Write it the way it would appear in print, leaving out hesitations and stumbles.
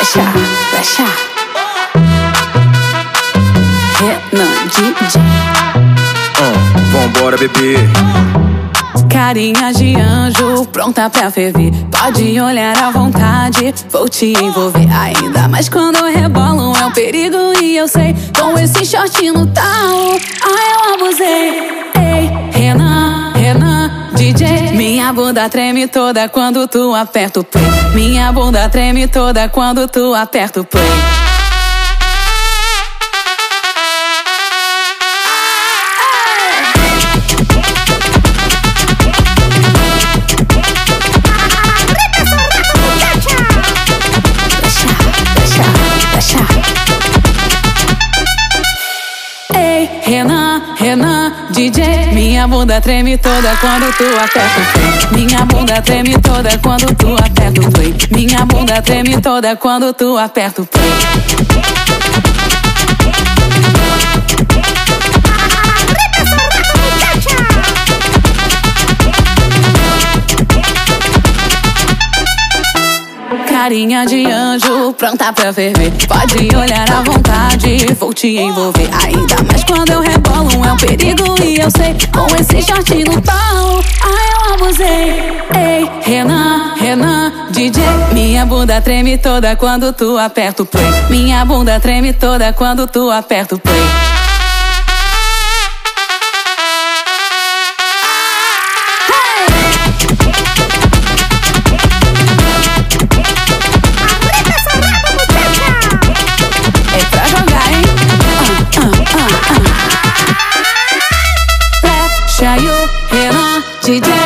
Flecha. Renan DJ. Vambora, bebê. Carinha de anjo, pronta pra ferver. Pode olhar à vontade, vou te envolver. Ainda mais quando eu rebolo, é um perigo e eu sei. Com esse short no talo, eu abusei. Ei, Renan DJ. Minha bunda treme toda quando tu aperta o play. Minha bunda treme toda quando tu aperta o play. Renan DJ. Minha bunda treme toda quando tu aperta o play. Minha bunda treme toda quando tu aperta o play. Minha bunda treme toda quando tu aperta o play. Carinha de anjo, pronta pra ferver. Pode olhar à vontade, vou te envolver. Ainda mais quando eu rebolo, é um perigo e eu sei. Com esse short no talo, eu abusei. Ei, Renan DJ. Minha bunda treme toda quando tu aperta o play. Minha bunda treme toda quando tu aperta o play. Flecha, Renan DJ.